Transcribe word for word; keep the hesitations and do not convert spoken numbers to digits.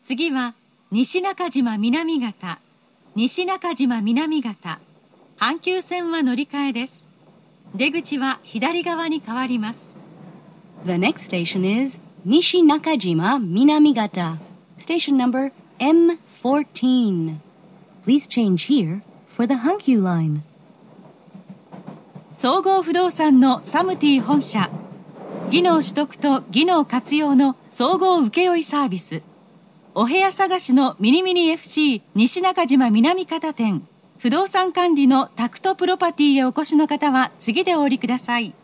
次は西中島南方、西中島南方、阪急線は乗り換えです。出口は左側に変わります。 The next station is Nishinakajima Minamigata, station number M fourteen. Please change here for the Hankyu line. 総合不動産のサムティ本社、技能取得と技能活用の総合請負サービス、お部屋探しのミニミニ エフシー 西中島南方店、不動産管理のタクトプロパティへお越しの方は次でお降りください。